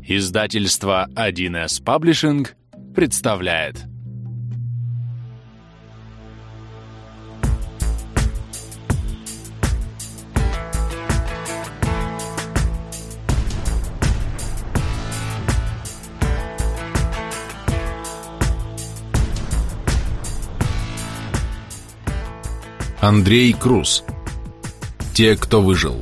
Издательство 1С Паблишинг представляет. Андрей Круз. Те, кто выжил.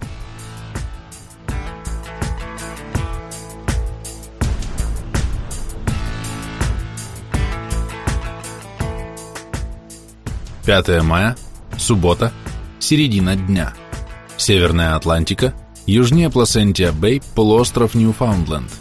«5 мая, суббота, середина дня. Северная Атлантика, южнее Пласентия-Бэй, полуостров Ньюфаундленд.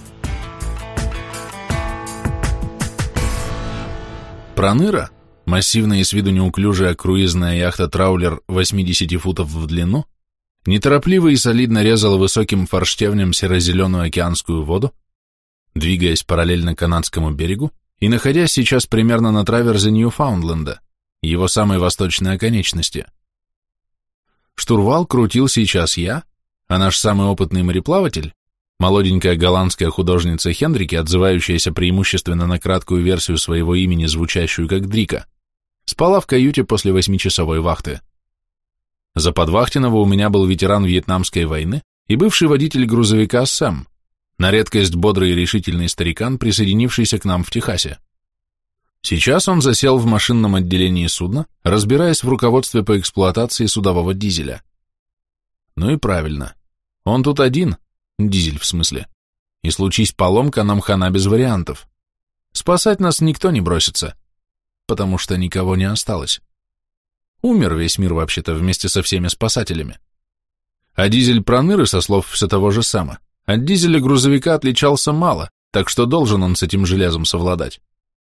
Проныра, массивная и с виду неуклюжая круизная яхта-траулер 80 футов в длину, неторопливо и солидно резала высоким форштевнем серо-зеленую океанскую воду, двигаясь параллельно канадскому берегу и находясь сейчас примерно на траверзе Ньюфаундленда, его самой восточной оконечности. Штурвал крутил сейчас я, а наш самый опытный мореплаватель, молоденькая голландская художница Хендрике, отзывающаяся преимущественно на краткую версию своего имени, звучащую как Дрика, спала в каюте после 8-часовой вахты. За подвахтенного у меня был ветеран Вьетнамской войны и бывший водитель грузовика Сэм, на редкость бодрый и решительный старикан, присоединившийся к нам в Техасе. Сейчас он засел в машинном отделении судна, разбираясь в руководстве по эксплуатации судового дизеля. Ну и правильно. Он тут один, дизель в смысле. И случись поломка, нам хана без вариантов. Спасать нас никто не бросится, потому что никого не осталось. Умер весь мир вообще-то вместе со всеми спасателями. А дизель Проныры, со слов все того же Сэма, от дизеля грузовика отличался мало, так что должен он с этим железом совладать.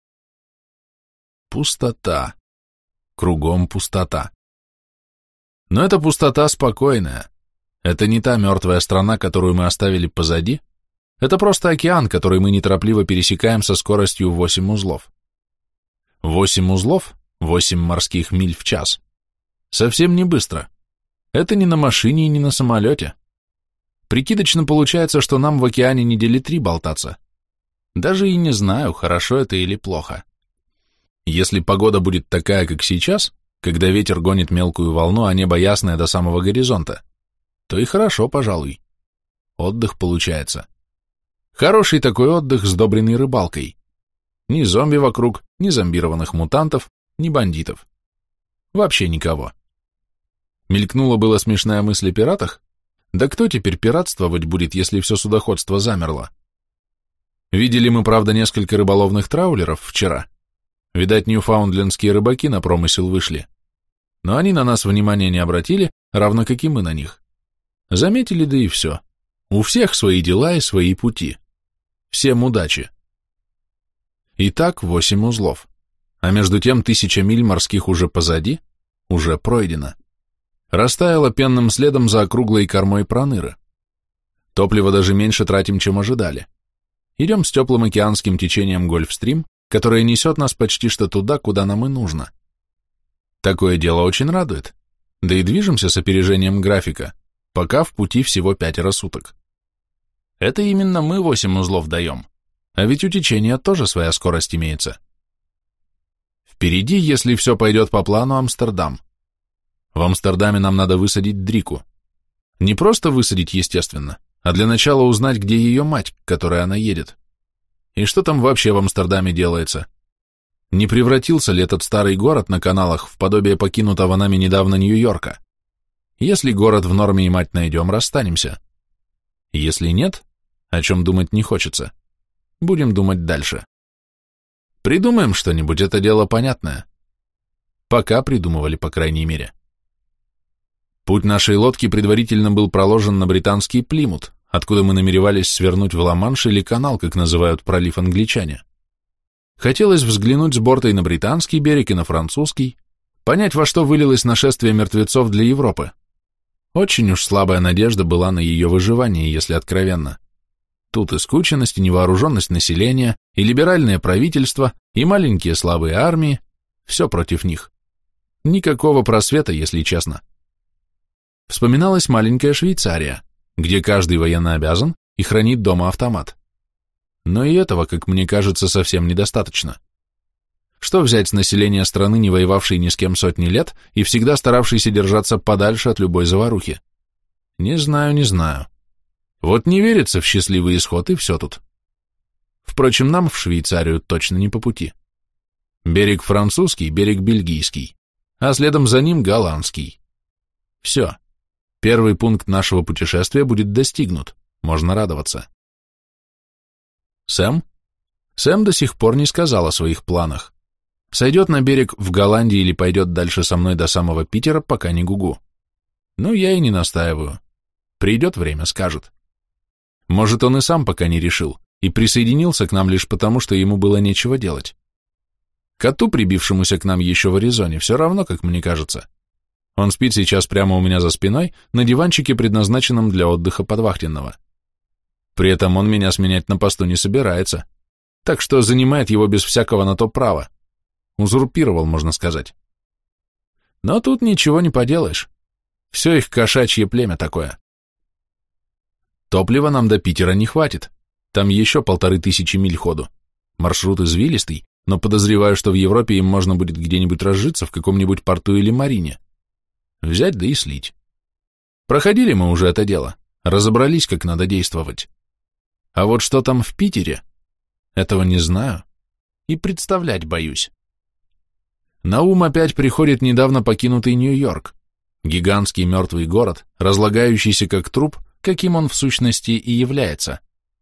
Пустота. Кругом пустота. Но эта пустота спокойная. Это не та мертвая страна, которую мы оставили позади. Это просто океан, который мы неторопливо пересекаем со скоростью 8 узлов. 8 узлов, 8 морских миль в час. Совсем не быстро. Это не на машине и не на самолете. Прикидочно получается, что нам в океане недели 3 болтаться. Даже и не знаю, хорошо это или плохо. Если погода будет такая, как сейчас, когда ветер гонит мелкую волну, а небо ясное до самого горизонта, то и хорошо, пожалуй. Отдых получается. Хороший такой отдых, сдобренный рыбалкой. Ни зомби вокруг, ни зомбированных мутантов, ни бандитов. Вообще никого. Мелькнула была смешная мысль о пиратах. Да кто теперь пиратствовать будет, если все судоходство замерло? Видели мы, правда, несколько рыболовных траулеров вчера. Видать, ньюфаундлендские рыбаки на промысел вышли. Но они на нас внимания не обратили, равно как и мы на них. Заметили, да и все. У всех свои дела и свои пути. Всем удачи. Итак, 8 узлов. А между тем 1000 миль морских уже позади, уже пройдено. Растаяло пенным следом за округлой кормой Проныры. Топлива даже меньше тратим, чем ожидали. Идем с теплым океанским течением Гольфстрим, которое несет нас почти что туда, куда нам и нужно. Такое дело очень радует, да и движемся с опережением графика, пока в пути всего 5 суток. Это именно мы 8 узлов даем, а ведь у течения тоже своя скорость имеется. Впереди, если все пойдет по плану, Амстердам. В Амстердаме нам надо высадить Дрику. Не просто высадить, естественно, а для начала узнать, где ее мать, к которой она едет. И что там вообще в Амстердаме делается? Не превратился ли этот старый город на каналах в подобие покинутого нами недавно Нью-Йорка? Если город в норме и мать найдем, расстанемся. Если нет, о чем думать не хочется, будем думать дальше. Придумаем что-нибудь, это дело понятное. Пока придумывали, по крайней мере. Путь нашей лодки предварительно был проложен на британский Плимут, откуда мы намеревались свернуть в Ла-Манш или канал, как называют пролив англичане. Хотелось взглянуть с борта и на британский берег, и на французский, понять, во что вылилось нашествие мертвецов для Европы. Очень уж слабая надежда была на ее выживание, если откровенно. Тут и скученность, и невооруженность населения, и либеральное правительство, и маленькие слабые армии, все против них. Никакого просвета, если честно. Вспоминалась маленькая Швейцария, где каждый военнообязан и хранит дома автомат. Но и этого, как мне кажется, совсем недостаточно. Что взять с населения страны, не воевавшей ни с кем сотни лет и всегда старавшейся держаться подальше от любой заварухи? Не знаю. Вот не верится в счастливый исход, и все тут. Впрочем, нам в Швейцарию точно не по пути. Берег французский, берег бельгийский, а следом за ним голландский. Все. Первый пункт нашего путешествия будет достигнут, можно радоваться. Сэм? Сэм до сих пор не сказал о своих планах. Сойдет на берег в Голландии или пойдет дальше со мной до самого Питера, пока не гугу. Ну, я и не настаиваю. Придет время, скажет. Может, он и сам пока не решил, и присоединился к нам лишь потому, что ему было нечего делать. Коту, прибившемуся к нам еще в Аризоне, все равно, как мне кажется. Он спит сейчас прямо у меня за спиной, на диванчике, предназначенном для отдыха подвахтенного. При этом он меня сменять на посту не собирается, так что занимает его без всякого на то права. Узурпировал, можно сказать. Но тут ничего не поделаешь. Все их кошачье племя такое. Топлива нам до Питера не хватит. Там еще 1500 миль ходу. Маршрут извилистый, но подозреваю, что в Европе им можно будет где-нибудь разжиться в каком-нибудь порту или марине. Взять да и слить. Проходили мы уже это дело, разобрались, как надо действовать. А вот что там в Питере, этого не знаю и представлять боюсь. На ум опять приходит недавно покинутый Нью-Йорк, гигантский мертвый город, разлагающийся как труп, каким он в сущности и является.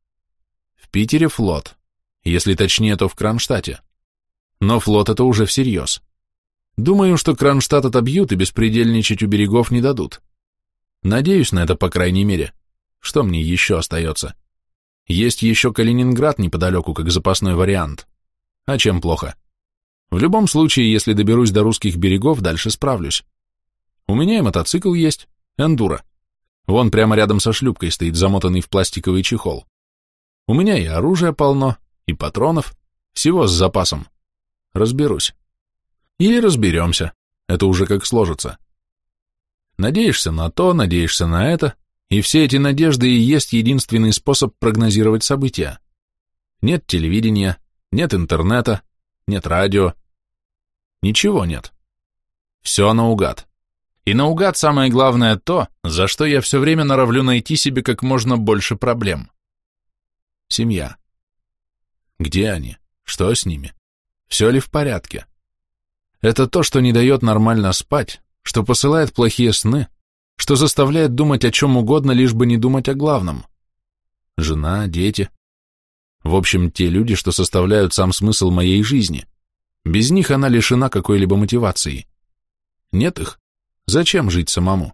В Питере флот, если точнее, то в Кронштадте. Но флот это уже всерьез. Думаю, что Кронштадт отобьют и беспредельничать у берегов не дадут. Надеюсь на это, по крайней мере. Что мне еще остается? Есть еще Калининград неподалеку, как запасной вариант. А чем плохо? В любом случае, если доберусь до русских берегов, дальше справлюсь. У меня и мотоцикл есть, эндуро. Вон прямо рядом со шлюпкой стоит замотанный в пластиковый чехол. У меня и оружия полно, и патронов, всего с запасом. Разберусь. Или разберемся, это уже как сложится. Надеешься на то, надеешься на это, и все эти надежды и есть единственный способ прогнозировать события. Нет телевидения, нет интернета, нет радио. Ничего нет. Все наугад. И наугад самое главное то, за что я все время норовлю найти себе как можно больше проблем. Семья. Где они? Что с ними? Все ли в порядке? Это то, что не дает нормально спать, что посылает плохие сны, что заставляет думать о чем угодно, лишь бы не думать о главном. Жена, дети. В общем, те люди, что составляют сам смысл моей жизни. Без них она лишена какой-либо мотивации. Нет их. Зачем жить самому?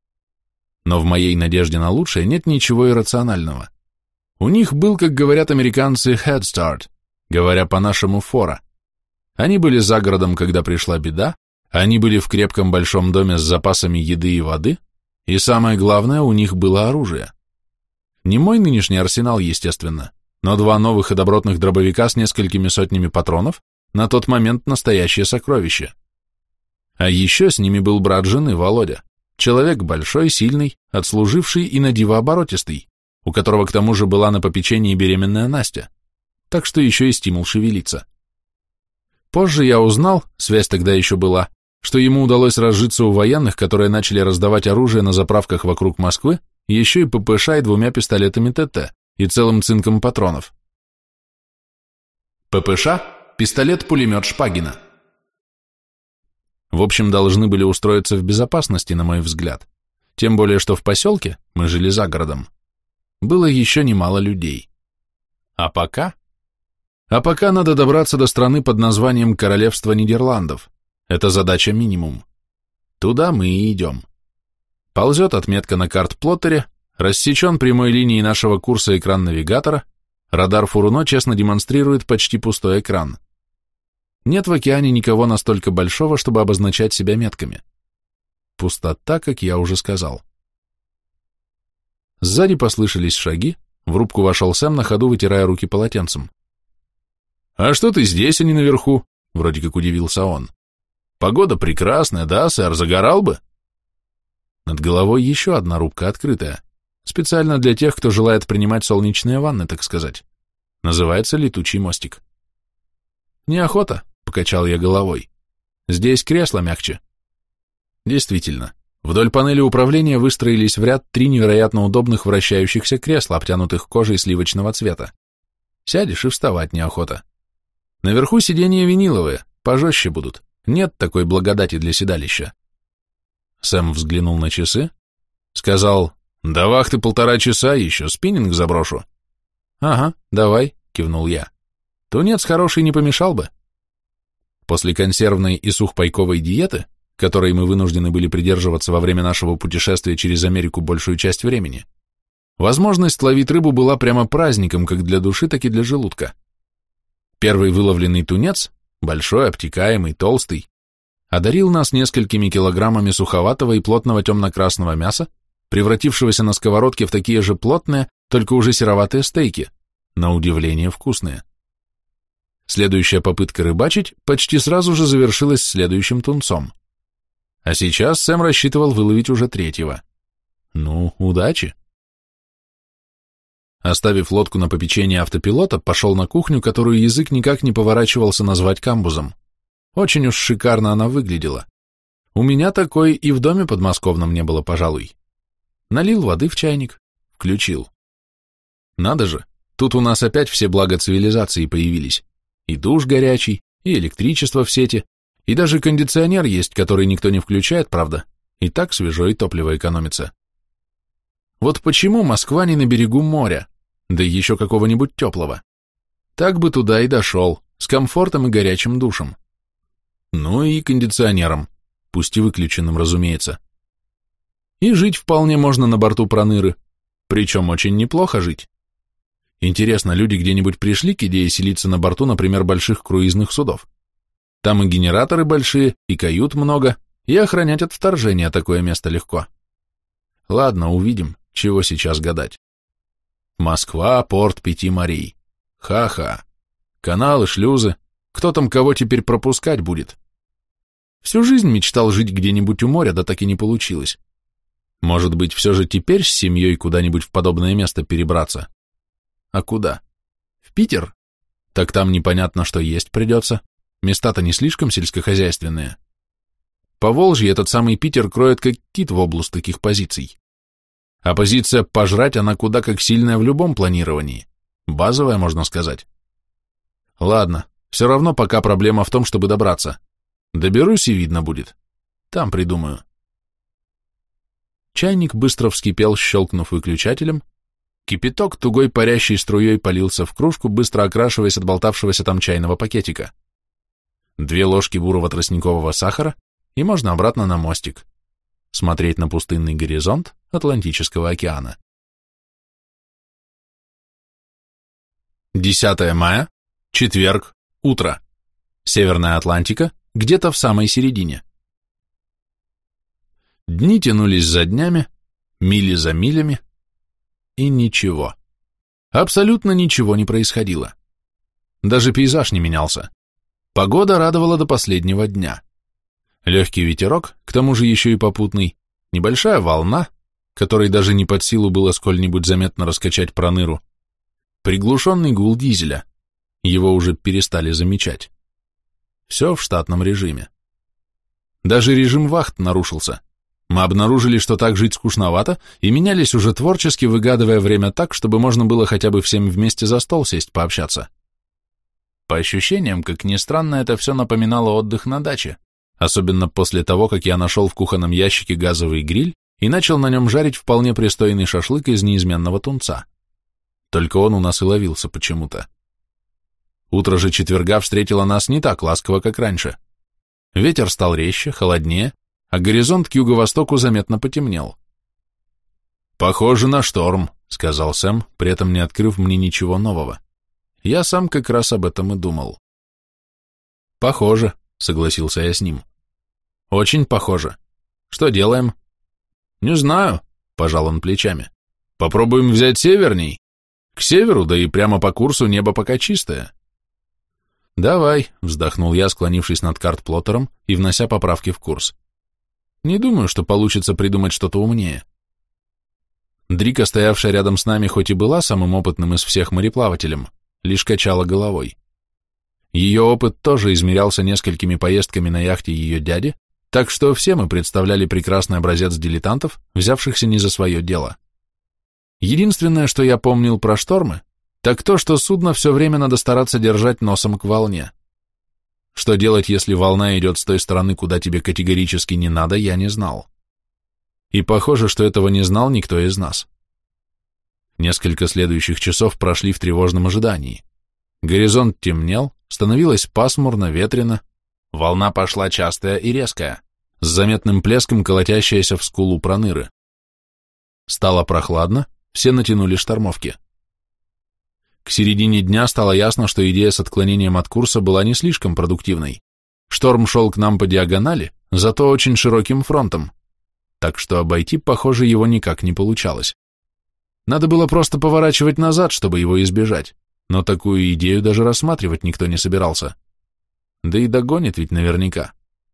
Но в моей надежде на лучшее нет ничего иррационального. У них был, как говорят американцы, head start, говоря по-нашему, фора. Они были за городом, когда пришла беда, они были в крепком большом доме с запасами еды и воды, и самое главное, у них было оружие. Не мой нынешний арсенал, естественно, но 2 новых и добротных дробовика с несколькими сотнями патронов на тот момент настоящее сокровище. А еще с ними был брат жены, Володя, человек большой, сильный, отслуживший и на диво оборотистый, у которого к тому же была на попечении беременная Настя, так что еще и стимул шевелиться. Позже я узнал, связь тогда еще была, что ему удалось разжиться у военных, которые начали раздавать оружие на заправках вокруг Москвы, еще и ППШ и 2 пистолетами ТТ и целым цинком патронов. ППШ – пистолет-пулемет Шпагина. В общем, должны были устроиться в безопасности, на мой взгляд, тем более, что в поселке, мы жили за городом, было еще немало людей. А пока надо добраться до страны под названием Королевство Нидерландов. Это задача минимум. Туда мы и идем. Ползет отметка на карт-плоттере, рассечен прямой линией нашего курса экран навигатора, радар Фуруно честно демонстрирует почти пустой экран. Нет в океане никого настолько большого, чтобы обозначать себя метками. Пустота, как я уже сказал. Сзади послышались шаги, в рубку вошел Сэм, на ходу вытирая руки полотенцем. «А что ты здесь, а не наверху?» — вроде как удивился он. «Погода прекрасная, да, сэр, загорал бы?» Над головой еще одна рубка открытая, специально для тех, кто желает принимать солнечные ванны, так сказать. Называется «Летучий мостик». Неохота, покачал я головой. Здесь кресло мягче. Действительно, вдоль панели управления выстроились в ряд 3 невероятно удобных вращающихся кресла, обтянутых кожей сливочного цвета. Сядешь и вставать неохота. Наверху сиденья виниловые, пожестче будут. Нет такой благодати для седалища. Сэм взглянул на часы, сказал: «До вахты 1,5 часа, еще спиннинг заброшу». «Ага, давай», — кивнул я. «Тунец хороший не помешал бы». После консервной и сухпайковой диеты, которой мы вынуждены были придерживаться во время нашего путешествия через Америку большую часть времени, возможность ловить рыбу была прямо праздником как для души, так и для желудка. Первый выловленный тунец, большой, обтекаемый, толстый, одарил нас несколькими килограммами суховатого и плотного темно-красного мяса, превратившегося на сковородке в такие же плотные, только уже сероватые стейки, на удивление вкусные. Следующая попытка рыбачить почти сразу же завершилась следующим тунцом. А сейчас Сэм рассчитывал выловить уже 3-го. Ну, удачи. Оставив лодку на попечение автопилота, пошел на кухню, которую язык никак не поворачивался назвать камбузом. Очень уж шикарно она выглядела. У меня такой и в доме подмосковном не было, пожалуй. Налил воды в чайник, включил. Надо же, тут у нас опять все блага цивилизации появились. И душ горячий, и электричество в сети, и даже кондиционер есть, который никто не включает, правда, и так свежо и топливо экономится. Вот почему Москва не на берегу моря, да еще какого-нибудь теплого? Так бы туда и дошел, с комфортом и горячим душем. Ну и кондиционером, пусть и выключенным, разумеется. И жить вполне можно на борту Проныры, причем очень неплохо жить. Интересно, люди где-нибудь пришли к идее селиться на борту, например, больших круизных судов? Там и генераторы большие, и кают много, и охранять от вторжения такое место легко. Ладно, увидим, чего сейчас гадать. Москва, порт 5 морей. Ха-ха. Каналы, шлюзы. Кто там кого теперь пропускать будет? Всю жизнь мечтал жить где-нибудь у моря, да так и не получилось. Может быть, все же теперь с семьей куда-нибудь в подобное место перебраться? А куда? В Питер? Так там непонятно, что есть придется. Места-то не слишком сельскохозяйственные. Поволжье этот самый Питер кроет как кит в область таких позиций. А позиция «пожрать» она куда как сильная в любом планировании. Базовая, можно сказать. Ладно, все равно пока проблема в том, чтобы добраться. Доберусь и видно будет. Там придумаю. Чайник быстро вскипел, щелкнув выключателем. Кипяток тугой парящей струей полился в кружку, быстро окрашиваясь от болтавшегося там чайного пакетика. 2 ложки бурого тростникового сахара, и можно обратно на мостик. Смотреть на пустынный горизонт Атлантического океана. 10 мая, четверг, утро. Северная Атлантика, где-то в самой середине. Дни тянулись за днями, мили за милями, и ничего. Абсолютно ничего не происходило. Даже пейзаж не менялся. Погода радовала до последнего дня. Легкий ветерок, к тому же еще и попутный, небольшая волна, которой даже не под силу было сколь-нибудь заметно раскачать Проныру, приглушенный гул дизеля, его уже перестали замечать. Все в штатном режиме. Даже режим вахт нарушился. Мы обнаружили, что так жить скучновато, и менялись уже творчески, выгадывая время так, чтобы можно было хотя бы всем вместе за стол сесть пообщаться. По ощущениям, как ни странно, это все напоминало отдых на даче, особенно после того, как я нашел в кухонном ящике газовый гриль и начал на нем жарить вполне пристойный шашлык из неизменного тунца. Только он у нас и ловился почему-то. Утро же четверга встретило нас не так ласково, как раньше. Ветер стал резче, холоднее, а горизонт к юго-востоку заметно потемнел. «Похоже на шторм», — сказал Сэм, при этом не открыв мне ничего нового. Я сам как раз об этом и думал. «Похоже», — согласился я с ним. «Очень похоже. Что делаем?» «Не знаю», — пожал он плечами. «Попробуем взять северней. К северу, да и прямо по курсу небо пока чистое». «Давай», — вздохнул я, склонившись над карт-плоттером и внося поправки в курс. «Не думаю, что получится придумать что-то умнее». Дрика, стоявшая рядом с нами, хоть и была самым опытным из всех мореплавателем, лишь качала головой. Ее опыт тоже измерялся несколькими поездками на яхте ее дяди, так что все мы представляли прекрасный образец дилетантов, взявшихся не за свое дело. Единственное, что я помнил про штормы, так то, что судно все время надо стараться держать носом к волне. Что делать, если волна идет с той стороны, куда тебе категорически не надо, я не знал. И похоже, что этого не знал никто из нас. Несколько следующих часов прошли в тревожном ожидании. Горизонт темнел, становилось пасмурно, ветрено, волна пошла частая и резкая, с заметным плеском, колотящаяся в скулу Проныры. Стало прохладно, все натянули штормовки. К середине дня стало ясно, что идея с отклонением от курса была не слишком продуктивной. Шторм шел к нам по диагонали, зато очень широким фронтом, так что обойти, похоже, его никак не получалось. Надо было просто поворачивать назад, чтобы его избежать, но такую идею даже рассматривать никто не собирался. Да и догонит ведь наверняка.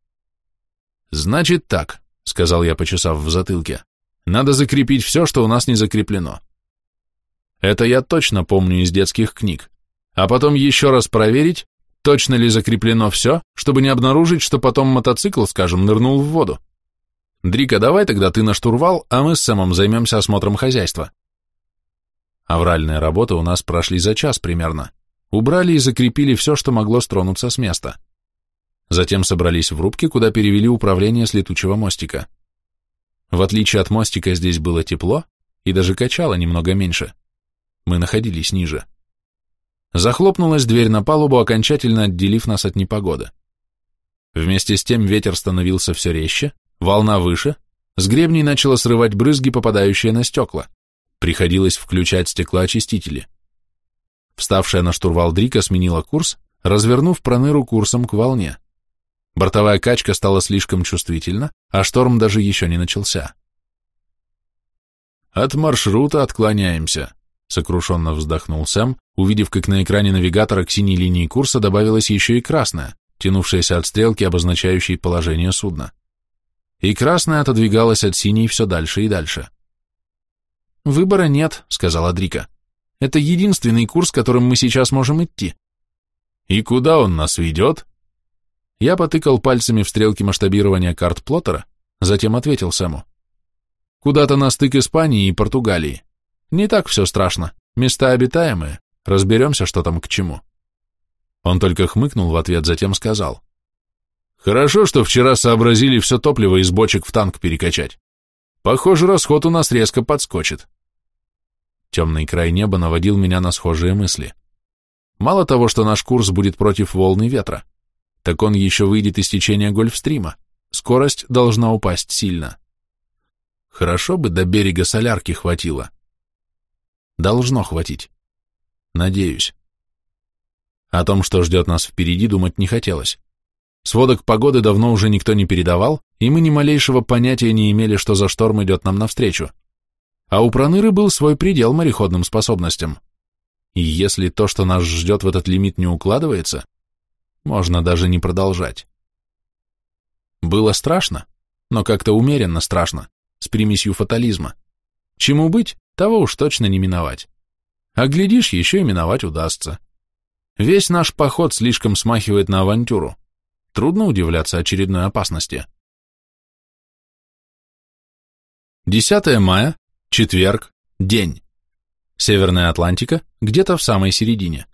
«Значит так», — сказал я, почесав в затылке, — «надо закрепить все, что у нас не закреплено. Это я точно помню из детских книг, а потом еще раз проверить, точно ли закреплено все, чтобы не обнаружить, что потом мотоцикл, скажем, нырнул в воду. Дрика, давай тогда ты на штурвал, а мы с Сэмом займемся осмотром хозяйства». Авральные работы у нас прошли за час примерно. Убрали и закрепили все, что могло стронуться с места. Затем собрались в рубке, куда перевели управление с летучего мостика. В отличие от мостика здесь было тепло и даже качало немного меньше. Мы находились ниже. Захлопнулась дверь на палубу, окончательно отделив нас от непогоды. Вместе с тем ветер становился все резче, волна выше, с гребней начало срывать брызги, попадающие на стекла. Приходилось включать стеклоочистители. Вставшая на штурвал Дрика сменила курс, развернув Проныру курсом к волне. Бортовая качка стала слишком чувствительна, а шторм даже еще не начался. «От маршрута отклоняемся», — сокрушенно вздохнул Сэм, увидев, как на экране навигатора к синей линии курса добавилась еще и красная, тянувшаяся от стрелки, обозначающей положение судна. И красная отодвигалась от синей все дальше и дальше. «Выбора нет», — сказала Дрика. «Это единственный курс, которым мы сейчас можем идти». «И куда он нас ведет?» Я потыкал пальцами в стрелки масштабирования карт Плоттера, затем ответил Сэму. «Куда-то на стык Испании и Португалии. Не так все страшно. Места обитаемые. Разберемся, что там к чему». Он только хмыкнул в ответ, затем сказал. «Хорошо, что вчера сообразили все топливо из бочек в танк перекачать. Похоже, расход у нас резко подскочит». Темный край неба наводил меня на схожие мысли. Мало того, что наш курс будет против волн и ветра, так он еще выйдет из течения Гольфстрима. Скорость должна упасть сильно. Хорошо бы до берега Солярки хватило. Должно хватить. Надеюсь. О том, что ждет нас впереди, думать не хотелось. Сводок погоды давно уже никто не передавал, и мы ни малейшего понятия не имели, что за шторм идет нам навстречу. А у Проныры был свой предел мореходным способностям. И если то, что нас ждет, в этот лимит не укладывается, можно даже не продолжать. Было страшно, но как-то умеренно страшно, с примесью фатализма. Чему быть, того уж точно не миновать. А глядишь, еще и миновать удастся. Весь наш поход слишком смахивает на авантюру. Трудно удивляться очередной опасности. 10 мая, четверг, день. Северная Атлантика, где-то в самой середине.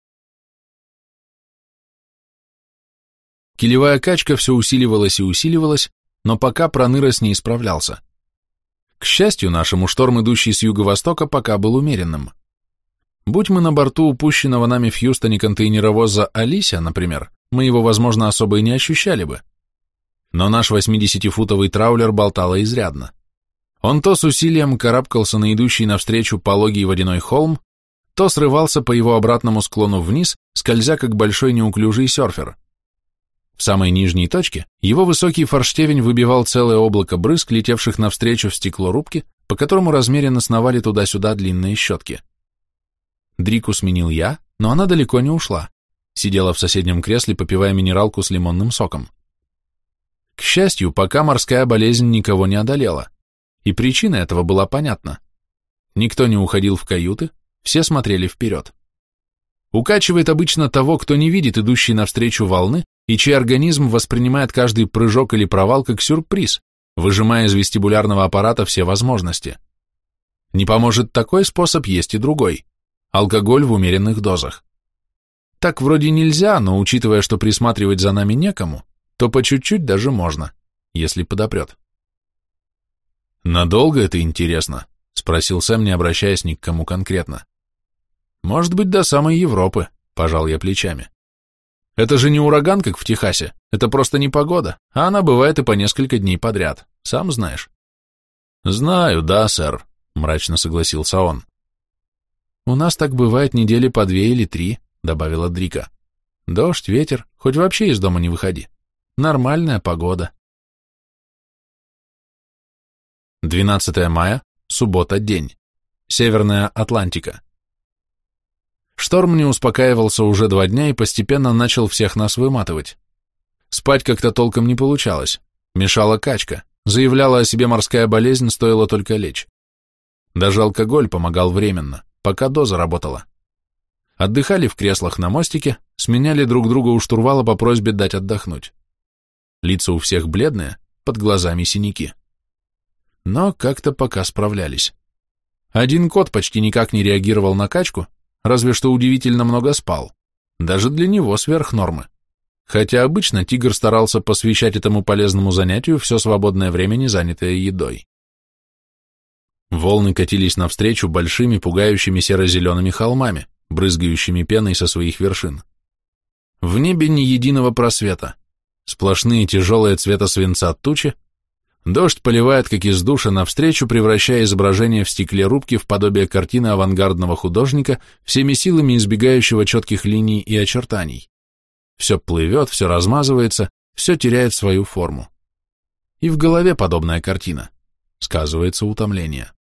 Килевая качка все усиливалась и усиливалась, но пока Проныра с ней справлялся. К счастью нашему, шторм, идущий с юго-востока, пока был умеренным. Будь мы на борту упущенного нами в Хьюстоне контейнеровоза Алисия, например, мы его, возможно, особо и не ощущали бы. Но наш 80-футовый траулер болтало изрядно. Он то с усилием карабкался на идущий навстречу пологий водяной холм, то срывался по его обратному склону вниз, скользя как большой неуклюжий серфер. В самой нижней точке его высокий форштевень выбивал целое облако брызг, летевших навстречу в стекло рубки, по которому размеренно сновали туда-сюда длинные щетки. Дрику сменил я, но она далеко не ушла. Сидела в соседнем кресле, попивая минералку с лимонным соком. К счастью, пока морская болезнь никого не одолела, и причина этого была понятна. Никто не уходил в каюты, все смотрели вперед. Укачивает обычно того, кто не видит идущей навстречу волны и чей организм воспринимает каждый прыжок или провал как сюрприз, выжимая из вестибулярного аппарата все возможности. Не поможет такой способ, есть и другой – алкоголь в умеренных дозах. Так вроде нельзя, но учитывая, что присматривать за нами некому, то по чуть-чуть даже можно, если подопрет. «Надолго это интересно?» – спросил Сэм, не обращаясь ни к кому конкретно. «Может быть, до самой Европы», – пожал я плечами. «Это же не ураган, как в Техасе, это просто непогода, а она бывает и по несколько дней подряд, сам знаешь». «Знаю, да, сэр», – мрачно согласился он. «У нас так бывает недели по 2 или 3», – добавила Дрика. «Дождь, ветер, хоть вообще из дома не выходи. Нормальная погода». 12 мая, суббота, день. Северная Атлантика. Шторм не успокаивался уже 2 дня и постепенно начал всех нас выматывать. Спать как-то толком не получалось. Мешала качка. Заявляла о себе морская болезнь, стоило только лечь. Даже алкоголь помогал временно, пока доза работала. Отдыхали в креслах на мостике, сменяли друг друга у штурвала по просьбе дать отдохнуть. Лица у всех бледные, под глазами синяки. Но как-то пока справлялись. Один кот почти никак не реагировал на качку, разве что удивительно много спал. Даже для него сверх нормы. Хотя обычно тигр старался посвящать этому полезному занятию все свободное время, не занятое едой. Волны катились навстречу большими, пугающими серо-зелеными холмами, брызгающими пеной со своих вершин. В небе ни единого просвета. Сплошные тяжелые цвета свинца тучи. Дождь поливает, как из душа, навстречу, превращая изображение в стекле рубки в подобие картины авангардного художника, всеми силами избегающего четких линий и очертаний. Все плывет, все размазывается, все теряет свою форму. И в голове подобная картина. Сказывается утомление.